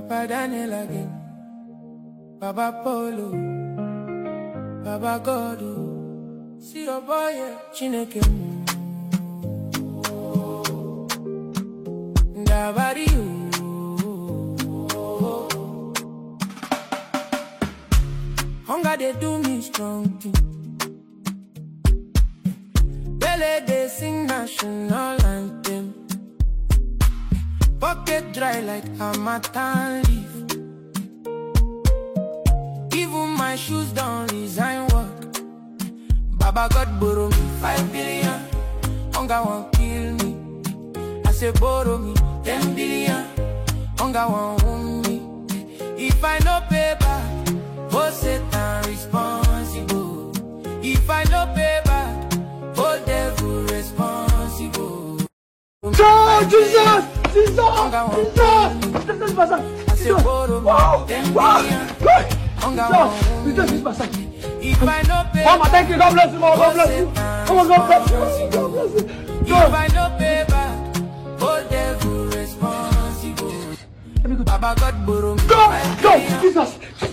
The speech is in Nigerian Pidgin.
Papa Daniel again, Baba Polo, Baba Godo, see your boy, Chineke. Ndabari hunger they do me strong thing. Belle they sing national anthem. Pocket dry like Hamatan leaf. Even my shoes don't resign work. Baba God borrow me 5 billion. Hunger won't kill me. I say borrow me 10 billion. Hunger won't wound me. If I no pay back, oh Satan responsible. If I no pay back, oh devil responsible. Jesus! Jesus! If I no pay Mama, thank you. God bless you, Mama. God bless you. Come on, God bless you. God bless you. If I no pay back, oh devil responsible. Baba God borrow me. Go! Jesus!